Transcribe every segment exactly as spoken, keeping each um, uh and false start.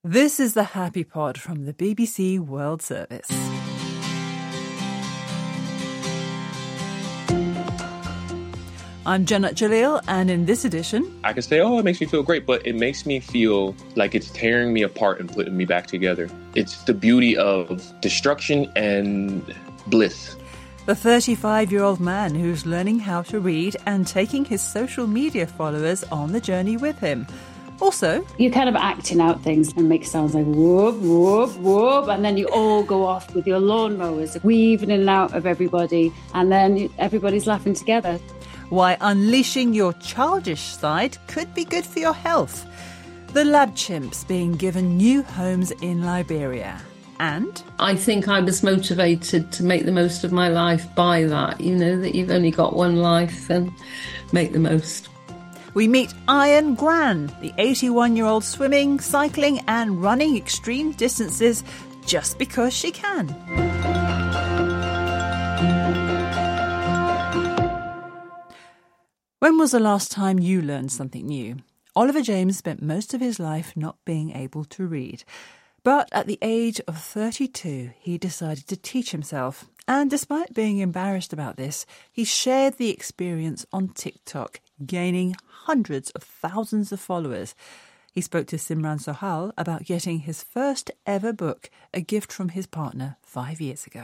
This is the Happy Pod from the B B C World Service. I'm Jannat Jalil, and in this edition... I can say, oh, it makes me feel great, but it makes me feel like it's tearing me apart and putting me back together. It's the beauty of destruction and bliss. The thirty-five-year-old man who's learning how to read and taking his social media followers on the journey with him. Also, you're kind of acting out things and make sounds like whoop, whoop, whoop, and then you all go off with your lawnmowers, weaving in and out of everybody, and then everybody's laughing together. Why unleashing your childish side could be good for your health. The lab chimps being given new homes in Liberia. And I think I was motivated to make the most of my life by that, you know, that you've only got one life and make the most. We meet Ian Gran, the eighty-one-year-old swimming, cycling and running extreme distances just because she can. When was the last time you learned something new? Oliver James spent most of his life not being able to read. But at the age of thirty-two, he decided to teach himself. And despite being embarrassed about this, he shared the experience on TikTok, gaining hundreds of thousands of followers. He spoke to Simran Sohal about getting his first ever book, a gift from his partner, five years ago.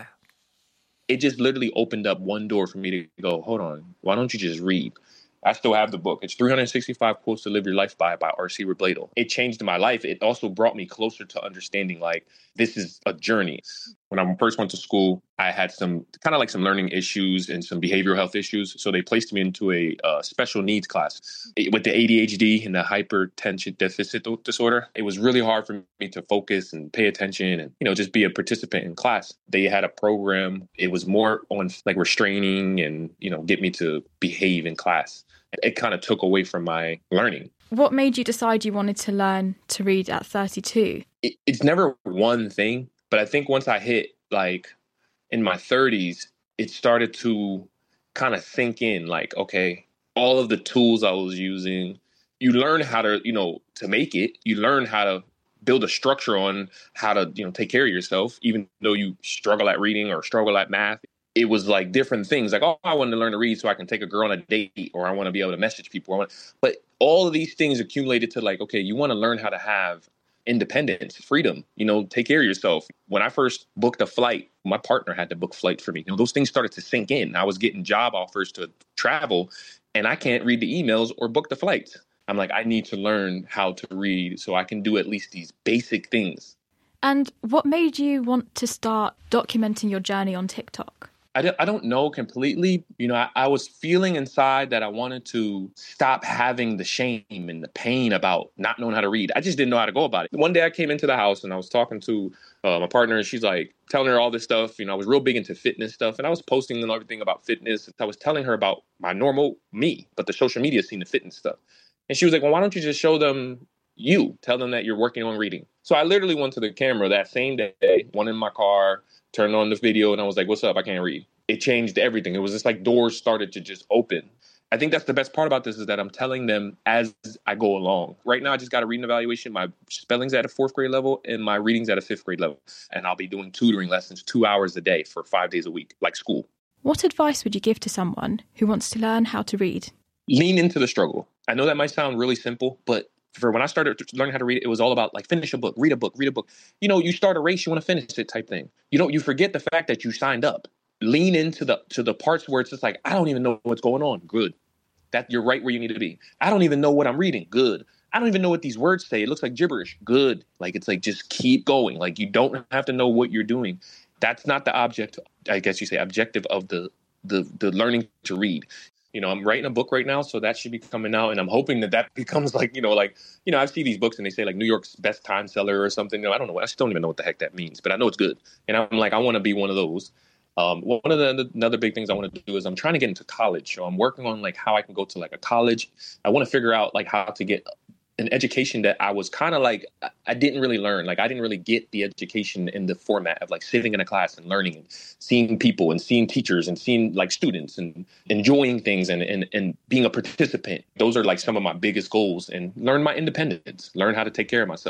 It just literally opened up one door for me to go, hold on, why don't you just read? I still have the book. It's three hundred sixty-five Quotes to Live Your Life By by R C Robledo. It changed my life. It also brought me closer to understanding, like, this is a journey. When I first went to school, I had some kind of like some learning issues and some behavioral health issues. So they placed me into a uh, special needs class with the A D H D and the hypertension deficit disorder. It was really hard for me to focus and pay attention and, you know, just be a participant in class. They had a program. It was more on like restraining and, you know, get me to behave in class. It kind of took away from my learning. What made you decide you wanted to learn to read at thirty-two? It, it's never one thing, but I think once I hit like in my thirties, it started to kind of sink in like, okay, all of the tools I was using, you learn how to, you know, to make it. You learn how to build a structure on how to, you know, take care of yourself, even though you struggle at reading or struggle at math. It was like different things like, oh, I wanted to learn to read so I can take a girl on a date, or I want to be able to message people. I want, but all of these things accumulated to like, okay, you want to learn how to have independence, freedom, you know, take care of yourself. When I first booked a flight, my partner had to book flights for me. You know, those things started to sink in. I was getting job offers to travel and I can't read the emails or book the flights. I'm like, I need to learn how to read so I can do at least these basic things. And what made you want to start documenting your journey on TikTok? I don't, I don't know completely. You know, I, I was feeling inside that I wanted to stop having the shame and the pain about not knowing how to read. I just didn't know how to go about it. One day I came into the house and I was talking to uh, my partner, and she's like telling her all this stuff. You know, I was real big into fitness stuff and I was posting and everything about fitness. I was telling her about my normal me, but the social media scene, the fitness stuff. And she was like, well, why don't you just show them you? Tell them that you're working on reading. So I literally went to the camera that same day, one in my car, turned on the video, and I was like, what's up? I can't read. It changed everything. It was just like doors started to just open. I think that's the best part about this is that I'm telling them as I go along. Right now, I just got a reading evaluation. My spelling's at a fourth grade level and my reading's at a fifth grade level. And I'll be doing tutoring lessons two hours a day for five days a week, like school. What advice would you give to someone who wants to learn how to read? Lean into the struggle. I know that might sound really simple, but for when I started learning how to read, it was all about like finish a book, read a book, read a book. You know, you start a race, you want to finish it type thing. You know, you forget the fact that you signed up. Lean into the to the parts where it's just like, I don't even know what's going on. Good. That you're right where you need to be. I don't even know what I'm reading. Good. I don't even know what these words say. It looks like gibberish. Good. Like, it's like, just keep going. Like, you don't have to know what you're doing. That's not the object, I guess you say, objective of the the the learning to read. You know, I'm writing a book right now, so that should be coming out. And I'm hoping that that becomes like, you know, like, you know, I see these books and they say like New York's best time seller or something. You know, I don't know. I just don't even know what the heck that means, but I know it's good. And I'm like, I want to be one of those. Um, one of the another big things I want to do is I'm trying to get into college. So I'm working on like how I can go to like a college. I want to figure out like how to get an education that I was kind of like, I didn't really learn. Like, I didn't really get the education in the format of like sitting in a class and learning and seeing people and seeing teachers and seeing like students and enjoying things and, and, and being a participant. Those are like some of my biggest goals, and learn my independence, learn how to take care of myself.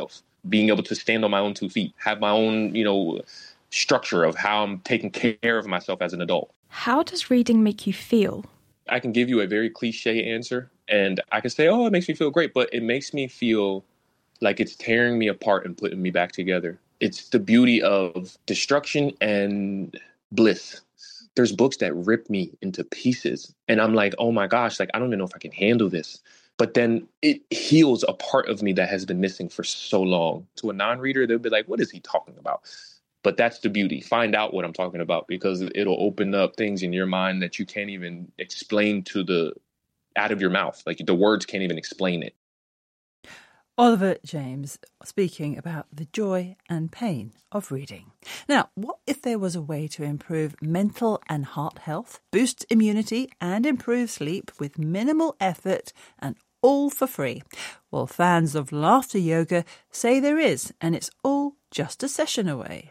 being able to stand on my own two feet, have my own, you know, structure of how I'm taking care of myself as an adult. How does reading make you feel? I can give you a very cliche answer and I can say, oh, it makes me feel great, but it makes me feel like it's tearing me apart and putting me back together. It's the beauty of destruction and bliss. There's books that rip me into pieces and I'm like, oh my gosh, like, I don't even know if I can handle this. But then it heals a part of me that has been missing for so long. To a non-reader, they'll be like, what is he talking about? But that's the beauty. Find out what I'm talking about because it'll open up things in your mind that you can't even explain to the out of your mouth. Like the words can't even explain it. Oliver James speaking about the joy and pain of reading. Now, what if there was a way to improve mental and heart health, boost immunity and improve sleep with minimal effort and all for free? Well, fans of laughter yoga say there is, and it's all just a session away.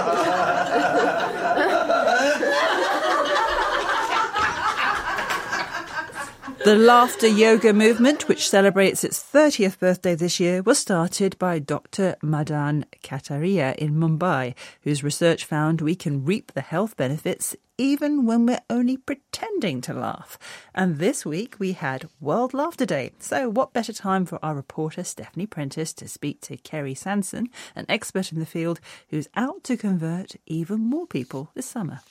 The laughter yoga movement, which celebrates its thirtieth birthday this year, was started by Doctor Madan Kataria in Mumbai, whose research found we can reap the health benefits even when we're only pretending to laugh. And this week we had World Laughter Day. So what better time for our reporter Stephanie Prentice to speak to Kerry Sanson, an expert in the field who's out to convert even more people this summer.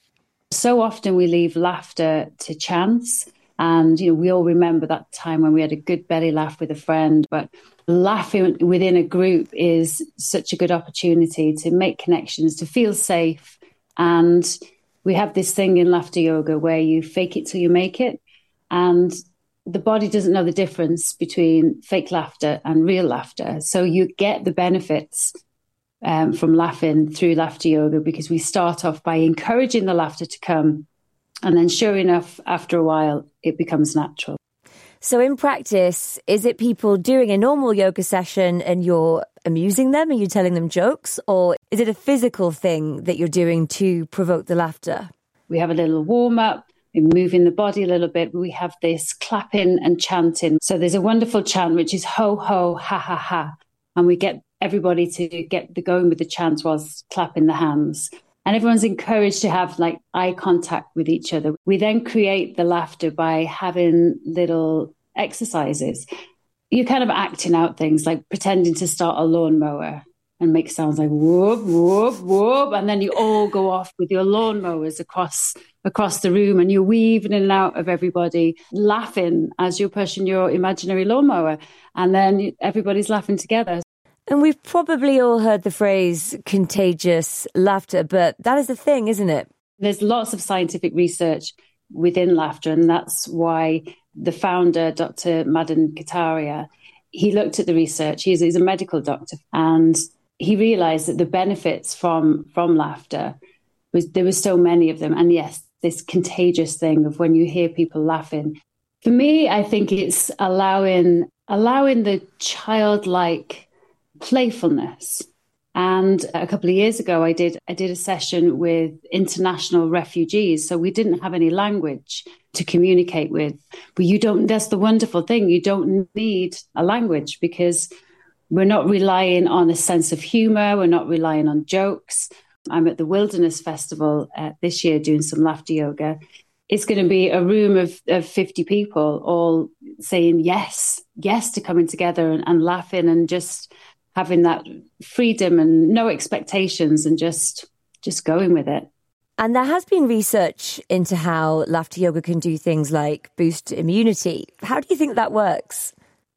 So often we leave laughter to chance. And, you know, we all remember that time when we had a good belly laugh with a friend. But laughing within a group is such a good opportunity to make connections, to feel safe. And we have this thing in laughter yoga where you fake it till you make it. And the body doesn't know the difference between fake laughter and real laughter. So you get the benefits um, from laughing through laughter yoga because we start off by encouraging the laughter to come. And then sure enough, after a while, it becomes natural. So in practice, is it people doing a normal yoga session and you're amusing them? Are you telling them jokes? Or is it a physical thing that you're doing to provoke the laughter? We have a little warm up, we're moving the body a little bit. We have this clapping and chanting. So there's a wonderful chant, which is ho, ho, ha, ha, ha. And we get everybody to get the going with the chant whilst clapping the hands. And everyone's encouraged to have like eye contact with each other. We then create the laughter by having little exercises. You're kind of acting out things like pretending to start a lawnmower and make sounds like whoop, whoop, whoop. And then you all go off with your lawnmowers across across the room and you're weaving in and out of everybody, laughing as you're pushing your imaginary lawnmower. And then everybody's laughing together. And we've probably all heard the phrase contagious laughter, but that is the thing, isn't it? There's lots of scientific research within laughter, and that's why the founder, Doctor Madan Kataria, he looked at the research. He's, he's a medical doctor, and he realized that the benefits from, from laughter, was there were so many of them. And yes, this contagious thing of when you hear people laughing. For me, I think it's allowing allowing the childlike playfulness. And a couple of years ago, I did I did a session with international refugees. So we didn't have any language to communicate with. But you don't, that's the wonderful thing. You don't need a language because we're not relying on a sense of humor. We're not relying on jokes. I'm at the Wilderness Festival uh, this year doing some laughter yoga. It's going to be a room of, of fifty people all saying yes, yes to coming together and, and laughing and just having that freedom and no expectations and just just going with it. And there has been research into how laughter yoga can do things like boost immunity. How do you think that works?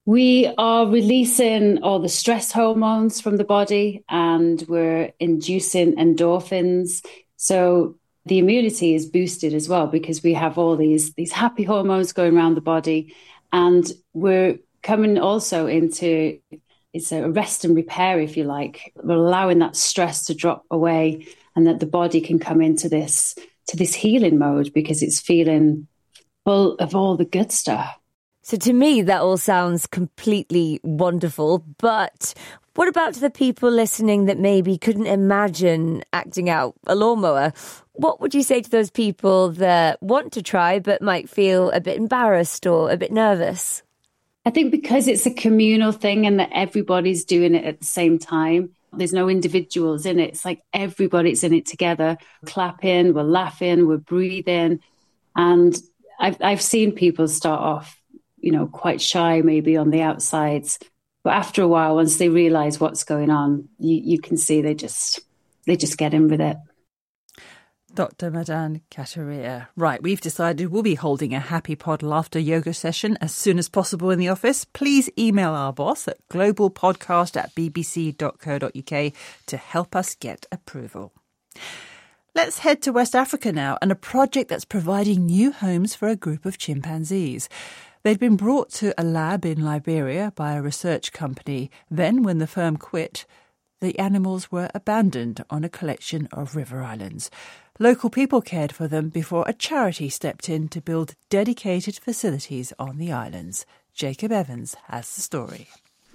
We are releasing all the stress hormones from the body and we're inducing endorphins. So the immunity is boosted as well because we have all these, these happy hormones going around the body. And we're coming also into... it's a rest and repair, if you like. We're allowing that stress to drop away and that the body can come into this to this healing mode because it's feeling full of all the good stuff. So to me, that all sounds completely wonderful. But what about the people listening that maybe couldn't imagine acting out a lawnmower? What would you say to those people that want to try but might feel a bit embarrassed or a bit nervous? I think because it's a communal thing and that everybody's doing it at the same time, there's no individuals in it. It's like everybody's in it together, clapping, we're laughing, we're breathing. And I've I've seen people start off, you know, quite shy maybe on the outsides. But after a while, once they realize what's going on, you, you can see they just they just get in with it. Doctor Madan Kataria. Right, we've decided we'll be holding a Happy Pod Laughter yoga session as soon as possible in the office. Please email our boss at globalpodcast at bbc.co.uk to help us get approval. Let's head to West Africa now and a project that's providing new homes for a group of chimpanzees. They'd been brought to a lab in Liberia by a research company. Then, when the firm quit, the animals were abandoned on a collection of river islands. Local people cared for them before a charity stepped in to build dedicated facilities on the islands. Jacob Evans has the story.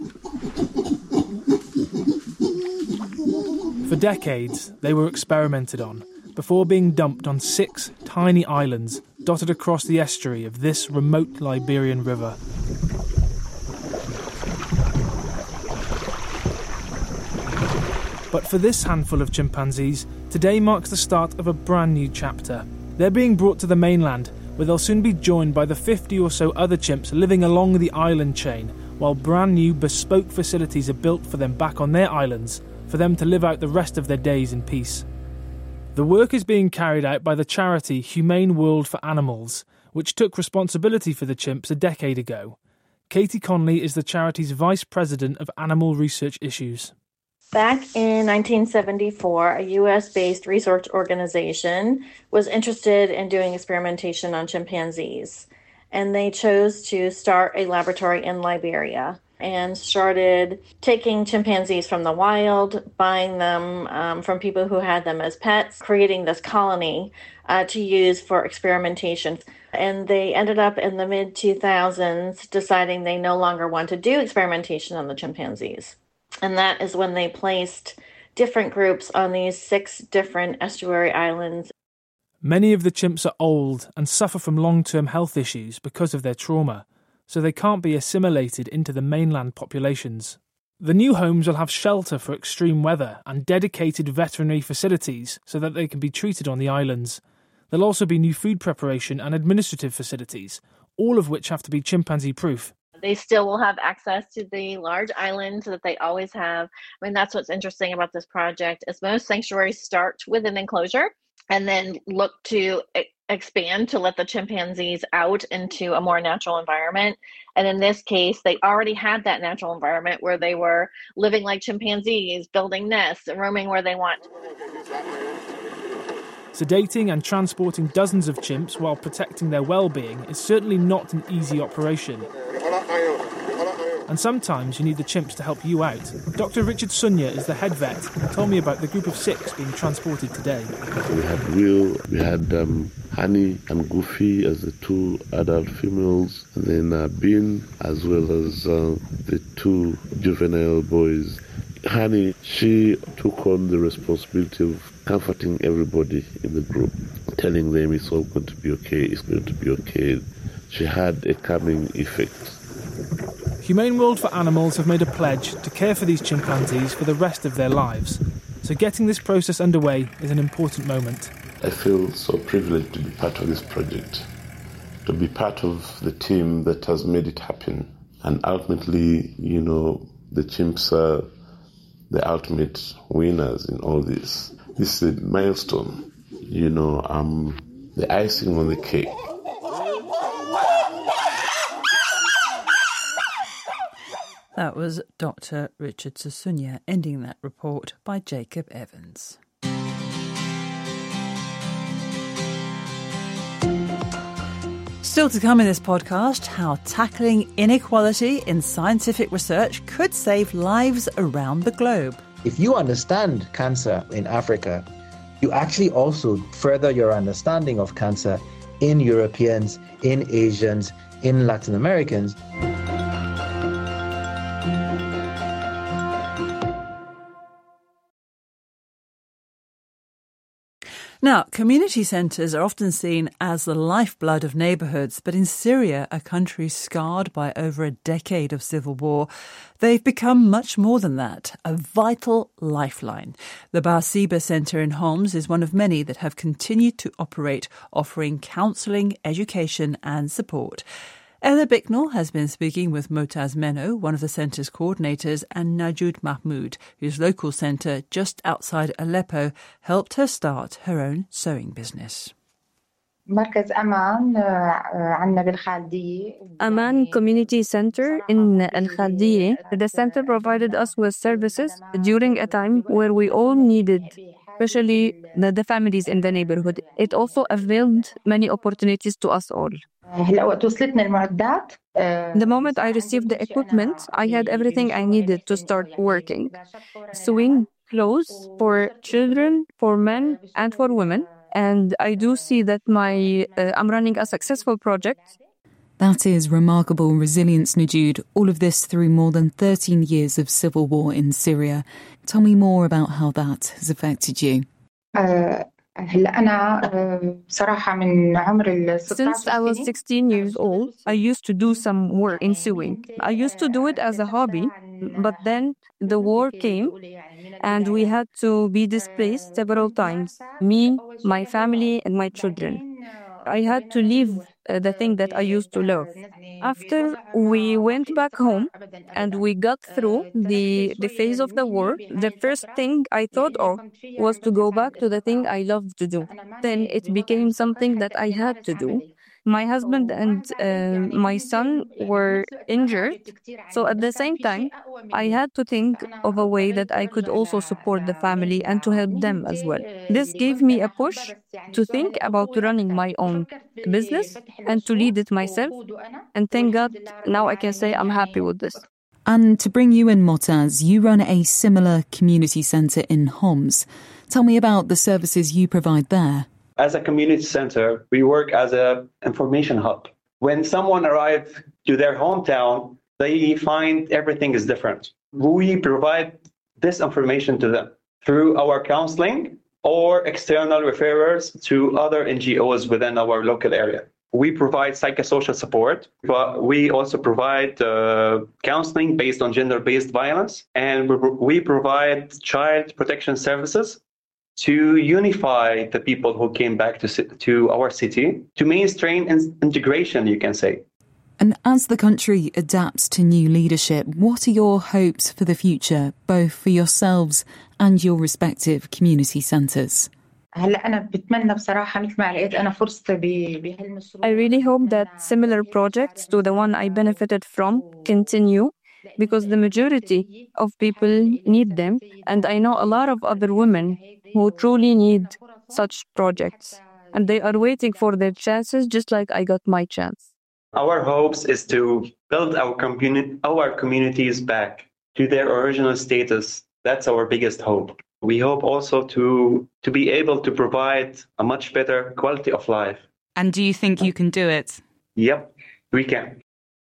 For decades, they were experimented on before being dumped on six tiny islands dotted across the estuary of this remote Liberian river. But for this handful of chimpanzees, today marks the start of a brand new chapter. They're being brought to the mainland, where they'll soon be joined by the fifty or so other chimps living along the island chain, while brand new bespoke facilities are built for them back on their islands, for them to live out the rest of their days in peace. The work is being carried out by the charity Humane World for Animals, which took responsibility for the chimps a decade ago. Katie Conley is the charity's Vice President of Animal Research Issues. Back in nineteen seventy-four, a U S-based research organization was interested in doing experimentation on chimpanzees, and they chose to start a laboratory in Liberia and started taking chimpanzees from the wild, buying them um, from people who had them as pets, creating this colony uh, to use for experimentation. And they ended up in the mid two thousands deciding they no longer want to do experimentation on the chimpanzees. And that is when they placed different groups on these six different estuary islands. Many of the chimps are old and suffer from long-term health issues because of their trauma, so they can't be assimilated into the mainland populations. The new homes will have shelter for extreme weather and dedicated veterinary facilities so that they can be treated on the islands. There'll also be new food preparation and administrative facilities, all of which have to be chimpanzee-proof. They still will have access to the large islands that they always have. I mean, that's what's interesting about this project is most sanctuaries start with an enclosure and then look to e- expand to let the chimpanzees out into a more natural environment. And in this case, they already had that natural environment where they were living like chimpanzees, building nests and roaming where they want. Sedating and transporting dozens of chimps while protecting their well-being is certainly not an easy operation. And sometimes you need the chimps to help you out. Doctor Richard Sunya is the head vet and told me about the group of six being transported today. We had Will, we had um, Honey and Goofy as the two adult females, and then uh, Bean as well as uh, the two juvenile boys. Honey, she took on the responsibility of comforting everybody in the group, telling them it's all going to be okay, it's going to be okay. She had a calming effect. Humane World for Animals have made a pledge to care for these chimpanzees for the rest of their lives. So getting this process underway is an important moment. I feel so privileged to be part of this project, to be part of the team that has made it happen. And ultimately, you know, the chimps are the ultimate winners in all this. This is a milestone, you know, um, the icing on the cake. That was Doctor Richard Susunya ending that report by Jacob Evans. Still to come in this podcast, how tackling inequality in scientific research could save lives around the globe. If you understand cancer in Africa, you actually also further your understanding of cancer in Europeans, in Asians, in Latin Americans. Now, community centres are often seen as the lifeblood of neighbourhoods, but in Syria, a country scarred by over a decade of civil war, they've become much more than that, a vital lifeline. The Barsiba Centre in Homs is one of many that have continued to operate, offering counselling, education and support. Ella Bicknell has been speaking with Motaz Menno, one of the centre's coordinators, and Najud Mahmoud, whose local centre just outside Aleppo helped her start her own sewing business. Aman Community Center in Al Khaldiyeh. The center provided us with services during a time where we all needed, especially the, the families in the neighborhood. It also availed many opportunities to us all. The moment I received the equipment, I had everything I needed to start working. Sewing clothes for children, for men, and for women. And I do see that my uh, I'm running a successful project. That is remarkable resilience, Najud. All of this through more than thirteen years of civil war in Syria. Tell me more about how that has affected you. Uh, Since I was sixteen years old, I used to do some work in sewing. I used to do it as a hobby, but then the war came and we had to be displaced several times. Me, my family, and my children. I had to leave uh, the thing that I used to love. After we went back home and we got through the, the phase of the war, the first thing I thought of was to go back to the thing I loved to do. Then it became something that I had to do. My husband and uh, my son were injured, so at the same time, I had to think of a way that I could also support the family and to help them as well. This gave me a push to think about running my own business and to lead it myself. And thank God, now I can say I'm happy with this. And to bring you in, Motaz, you run a similar community centre in Homs. Tell me about the services you provide there. As a community center, we work as an information hub. When someone arrives to their hometown, they find everything is different. We provide this information to them through our counseling or external referrals to other N G Os within our local area. We provide psychosocial support, but we also provide uh, counseling based on gender-based violence, and we, we provide child protection services to unify the people who came back to to our city, to mainstream integration, you can say. And as the country adapts to new leadership, what are your hopes for the future, both for yourselves and your respective community centres? I really hope that similar projects to the one I benefited from continue, because the majority of people need them, and I know a lot of other women who truly need such projects, and they are waiting for their chances just like I got my chance. Our hopes is to build our communi- our communities back to their original status. That's our biggest hope. We hope also to to be able to provide a much better quality of life. And do you think you can do it? Yep, we can.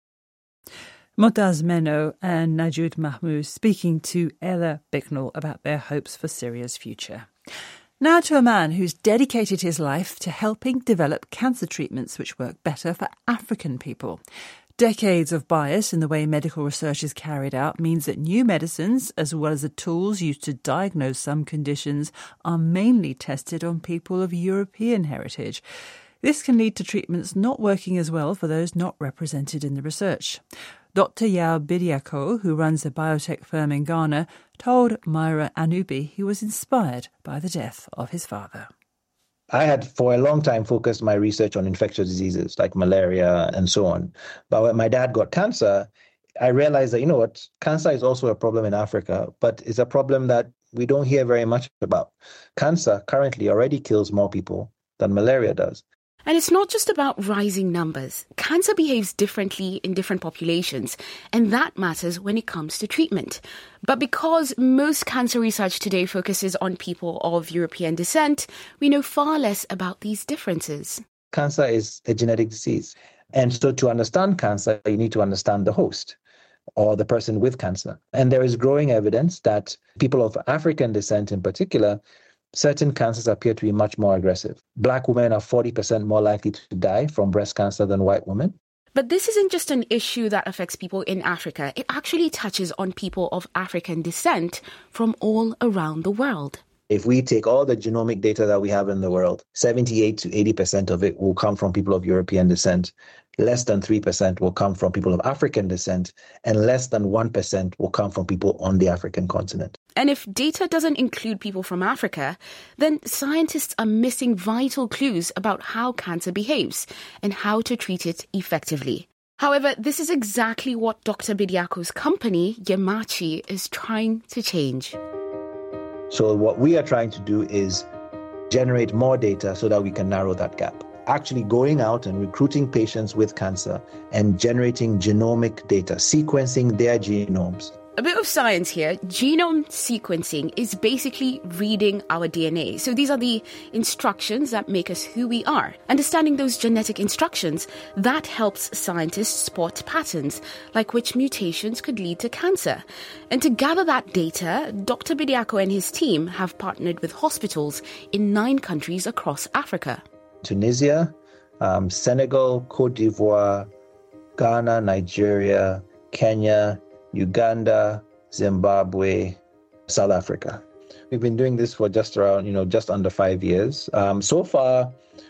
Motaz Menno and Najud Mahmoud speaking to Ella Bicknell about their hopes for Syria's future. Now to a man who's dedicated his life to helping develop cancer treatments which work better for African people. Decades of bias in the way medical research is carried out means that new medicines, as well as the tools used to diagnose some conditions, are mainly tested on people of European heritage. This can lead to treatments not working as well for those not represented in the research. Doctor Yao Bidiako, who runs a biotech firm in Ghana, told Myra Anubi he was inspired by the death of his father. I had for a long time focused my research on infectious diseases like malaria and so on. But when my dad got cancer, I realized that, you know what, cancer is also a problem in Africa, but it's a problem that we don't hear very much about. Cancer currently already kills more people than malaria does. And it's not just about rising numbers. Cancer behaves differently in different populations, and that matters when it comes to treatment. But because most cancer research today focuses on people of European descent, we know far less about these differences. Cancer is a genetic disease. And so to understand cancer, you need to understand the host or the person with cancer. And there is growing evidence that people of African descent in particular certain cancers appear to be much more aggressive. Black women are forty percent more likely to die from breast cancer than white women. But this isn't just an issue that affects people in Africa. It actually touches on people of African descent from all around the world. If we take all the genomic data that we have in the world, seventy-eight to eighty percent of it will come from people of European descent. Less than three percent will come from people of African descent, and less than one percent will come from people on the African continent. And if data doesn't include people from Africa, then scientists are missing vital clues about how cancer behaves and how to treat it effectively. However, this is exactly what Doctor Bediako's company, Yemachi, is trying to change. So what we are trying to do is generate more data so that we can narrow that gap. Actually going out and recruiting patients with cancer and generating genomic data, sequencing their genomes. A bit of science here. Genome sequencing is basically reading our D N A. So these are the instructions that make us who we are. Understanding those genetic instructions, that helps scientists spot patterns, like which mutations could lead to cancer. And to gather that data, Doctor Bediako and his team have partnered with hospitals in nine countries across Africa. Tunisia, um, Senegal, Cote d'Ivoire, Ghana, Nigeria, Kenya, Uganda, Zimbabwe, South Africa. We've been doing this for just around, you know, just under five years. Um, so far,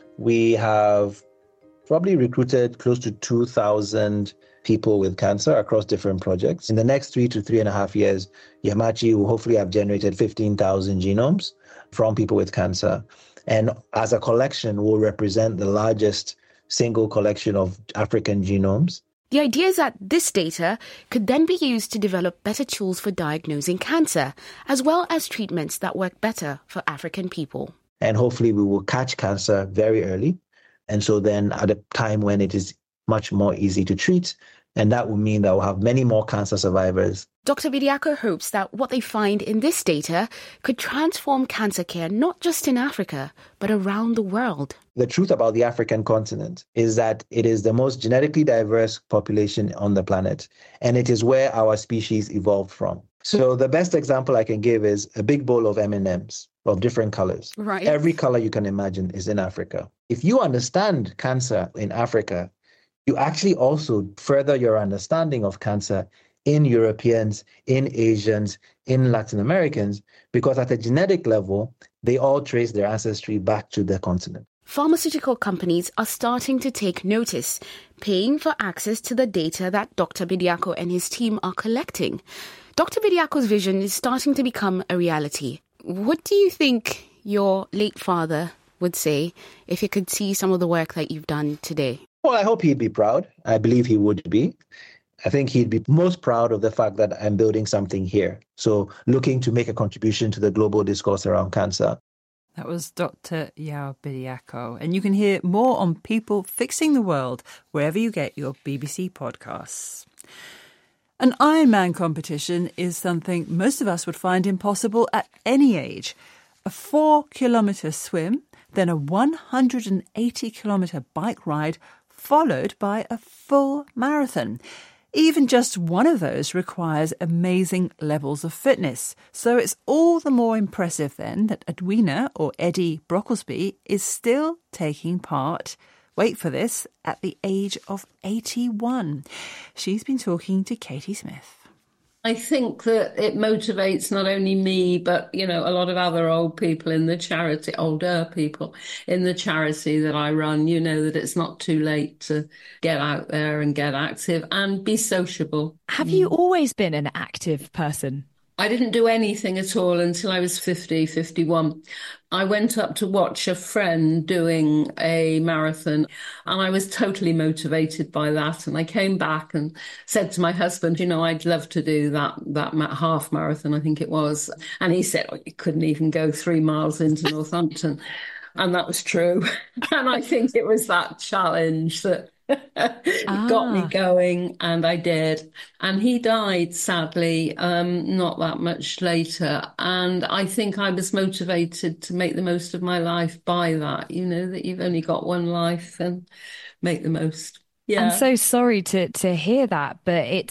we have probably recruited close to two thousand people with cancer across different projects. In the next three to three and a half years, Yemachi will hopefully have generated fifteen thousand genomes from people with cancer. And as a collection, will represent the largest single collection of African genomes. The idea is that this data could then be used to develop better tools for diagnosing cancer, as well as treatments that work better for African people. And hopefully we will catch cancer very early. And so then at a time when it is much more easy to treat, and that will mean that we'll have many more cancer survivors. Doctor Bediako hopes that what they find in this data could transform cancer care not just in Africa, but around the world. The truth about the African continent is that it is the most genetically diverse population on the planet, and it is where our species evolved from. So the best example I can give is a big bowl of M and M's of different colors. Right. Every color you can imagine is in Africa. If you understand cancer in Africa, you actually also further your understanding of cancer in Europeans, in Asians, in Latin Americans, because at a genetic level, they all trace their ancestry back to the continent. Pharmaceutical companies are starting to take notice, paying for access to the data that Doctor Bediako and his team are collecting. Doctor Bediako's vision is starting to become a reality. What do you think your late father would say if he could see some of the work that you've done today? Well, I hope he'd be proud. I believe he would be. I think he'd be most proud of the fact that I'm building something here. So looking to make a contribution to the global discourse around cancer. That was Doctor Yao Bediako. And you can hear more on People Fixing the World wherever you get your B B C podcasts. An Ironman competition is something most of us would find impossible at any age. A four-kilometre swim, then a one hundred eighty kilometre bike ride, followed by a full marathon. Even just one of those requires amazing levels of fitness. So it's all the more impressive then that Edwina, or Eddie Brocklesby, is still taking part, wait for this, at the age of eighty-one. She's been talking to Katie Smith. I think that it motivates not only me, but, you know, a lot of other old people in the charity, older people in the charity that I run, you know, that it's not too late to get out there and get active and be sociable. Have you always been an active person? I didn't do anything at all until I was fifty, fifty-one. I went up to watch a friend doing a marathon and I was totally motivated by that. And I came back and said to my husband, you know, I'd love to do that, that half marathon, I think it was. And he said, oh, you couldn't even go three miles into Northampton. And that was true. And I think it was that challenge that ah. got me going, and I did. And he died, sadly, um, not that much later. And I think I was motivated to make the most of my life by that, you know, that you've only got one life and make the most. Yeah. I'm so sorry to, to hear that, but it's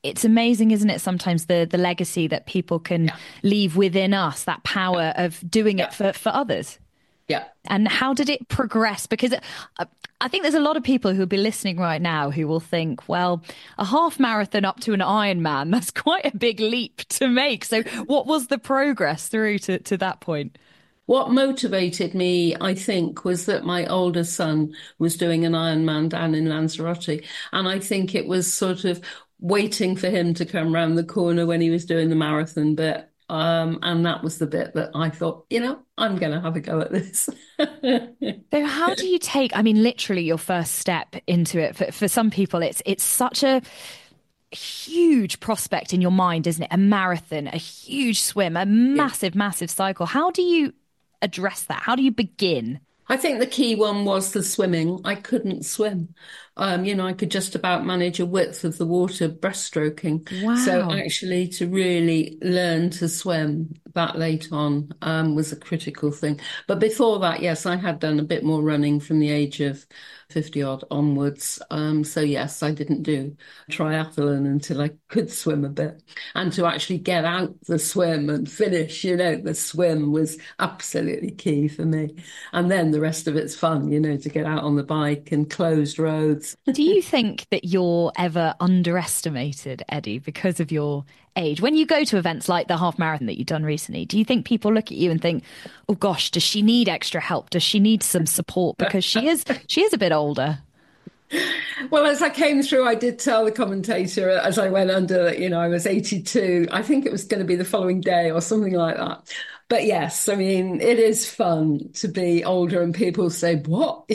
it's amazing, isn't it, sometimes the, the legacy that people can yeah. leave within us, that power yeah. of doing yeah. it for, for others. Yeah. And how did it progress? Because I think there's a lot of people who'll be listening right now who will think, well, a half marathon up to an Ironman, that's quite a big leap to make. So what was the progress through to, to that point? What motivated me, I think, was that my older son was doing an Ironman down in Lanzarote. And I think it was sort of waiting for him to come round the corner when he was doing the marathon bit. Um, and that was the bit that I thought, you know, I'm going to have a go at this. So how do you take, I mean, literally your first step into it? For, for some people, it's it's such a huge prospect in your mind, isn't it? A marathon, a huge swim, a massive, yeah. massive cycle. How do you address that? How do you begin? I think the key one was the swimming. I couldn't swim. Um, you know, I could just about manage a width of the water breaststroking. Wow. So actually to really learn to swim that late on um, was a critical thing. But before that, yes, I had done a bit more running from the age of fifty odd onwards. Um, so yes, I didn't do triathlon until I could swim a bit. And to actually get out the swim and finish, you know, the swim was absolutely key for me. And then the rest of it's fun, you know, to get out on the bike and closed roads. Do you think that you're ever underestimated, Eddie, because of your age? When you go to events like the half marathon that you've done recently, do you think people look at you and think, oh gosh, does she need extra help? Does she need some support? Because she is she is a bit older. Well, as I came through, I did tell the commentator as I went under that, you know, I was eighty-two. I think it was going to be the following day or something like that. But yes, I mean, it is fun to be older and people say, what?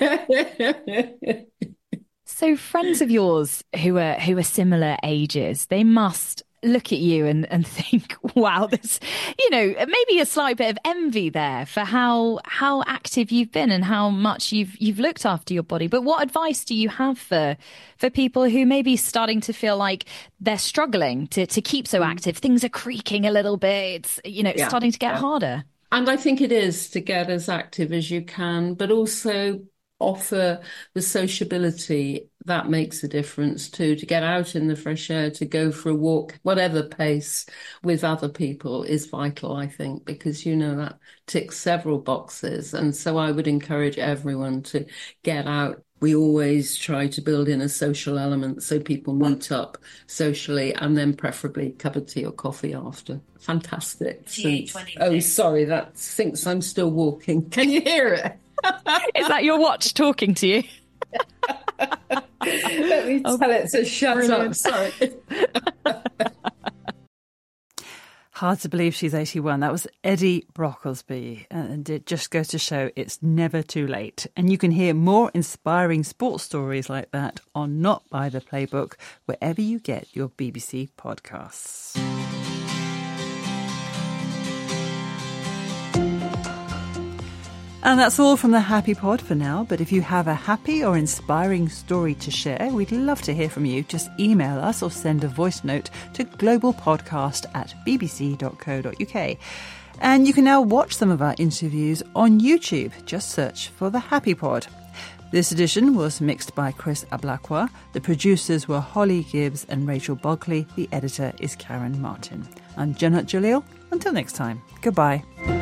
So friends of yours who are who are similar ages, they must look at you and, and think, wow, there's, you know, maybe a slight bit of envy there for how how active you've been and how much you've you've looked after your body. But what advice do you have for for people who may be starting to feel like they're struggling to, to keep so active? Things are creaking a little bit, it's, you know, it's yeah. starting to get yeah. harder. And I think it is to get as active as you can, but also offer the sociability that makes a difference too, to get out in the fresh air, to go for a walk, whatever pace, with other people is vital, I think, because, you know, that ticks several boxes. And so I would encourage everyone to get out. We always try to build in a social element so people meet up socially and then preferably a cup of tea or coffee after. Fantastic. Since, oh, sorry, that thinks I'm still walking. Can you hear it? Is that your watch talking to you? Let me tell oh, it to shut brilliant. Up. Sorry. Hard to believe she's eighty-one. That was Eddie Brocklesby. And it just goes to show it's never too late. And you can hear more inspiring sports stories like that on Not By The Playbook, wherever you get your B B C podcasts. And that's all from the Happy Pod for now. But if you have a happy or inspiring story to share, we'd love to hear from you. Just email us or send a voice note to globalpodcast at bbc.co.uk. And you can now watch some of our interviews on YouTube. Just search for the Happy Pod. This edition was mixed by Chris Ablakwa. The producers were Holly Gibbs and Rachel Bulkley. The editor is Karen Martin. I'm Janat Jalil. Until next time, goodbye.